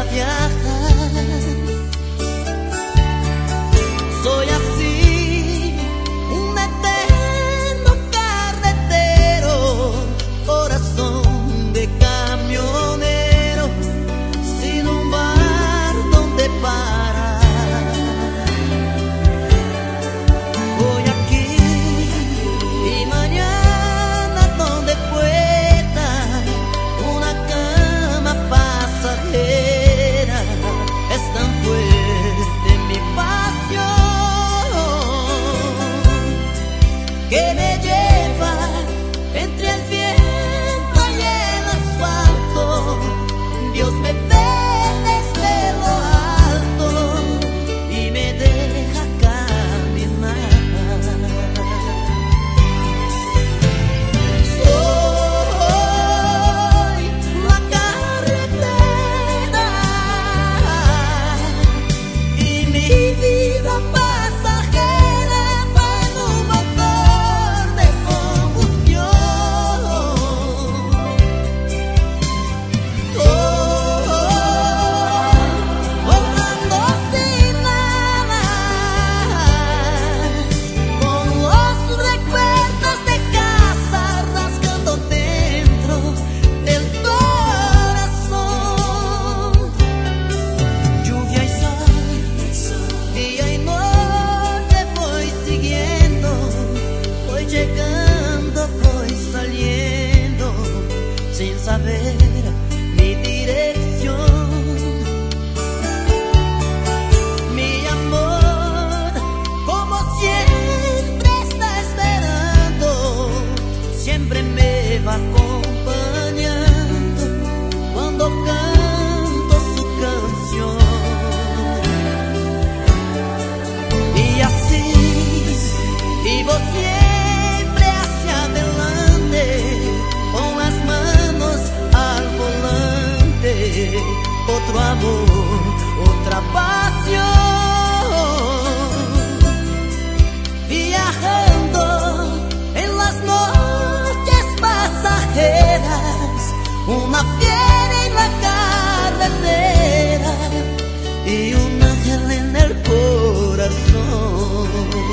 viajar. Soy así, un eterno carretero, corazón de camionero, sin un bar donde parar. Hoy aquí y mañana donde pueda, una cama pasajera, es tan fuerte mi pasión que me lleva entre el viento y el asfalto. Dios me ve desde lo alto y me deja caminar. Soy la carretera y mi vida pasajera va en un motor de combustión. Volando sin nada, con los recuerdos de casa rasgando dentro del corazón. Lluvia y sol, día y noche voy siguiendo, voy llegando, voy saliendo, sin saber mi dirección. Mi amor, como siempre está esperando, siempre me va acompañando cuando canto su canción. Y así vivo siempre hacia adelante, con las manos al volante. Otro amor, otra pasión, viajando en las noches pasajeras, una fiera en la carretera y un ángel en el corazón.